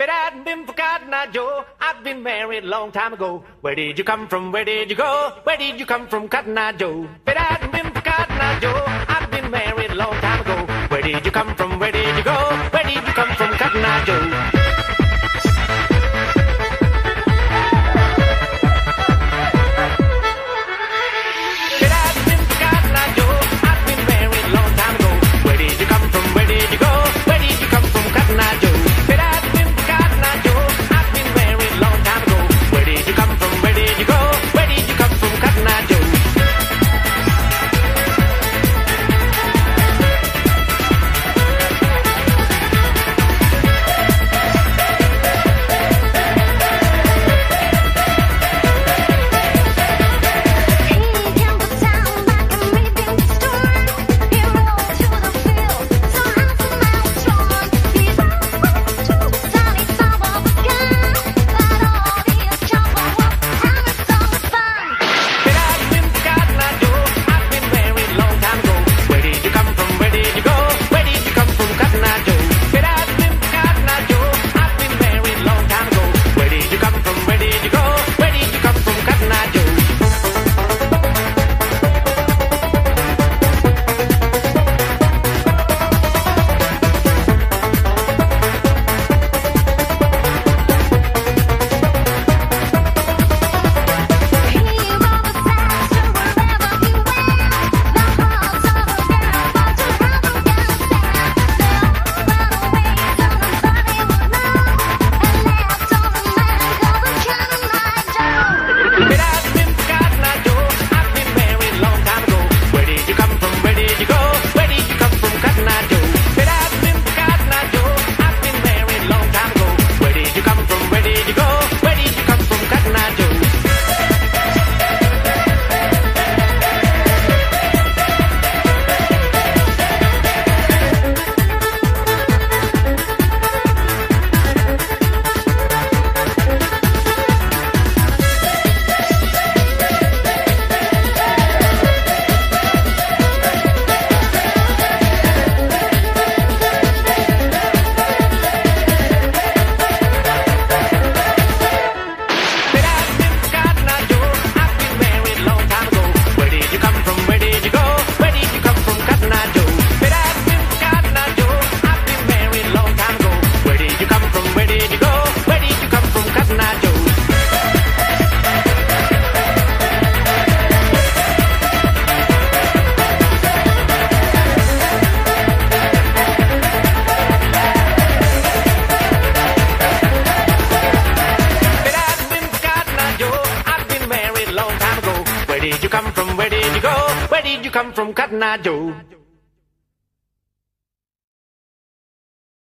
If it hadn't been for Cotton Eye Joe, I'd been married a long time ago. Where did you come from? Where did you go? Where did you come from, Cotton Eye Joe? If it hadn't been for Cotton Eye Joe, I'd been married a long time ago. Where did you come from? Where did you go? Where did you come from, Cotton Eye Joe? Where did you come from? Where did you go? Where did you come from, Cotton Eye Joe?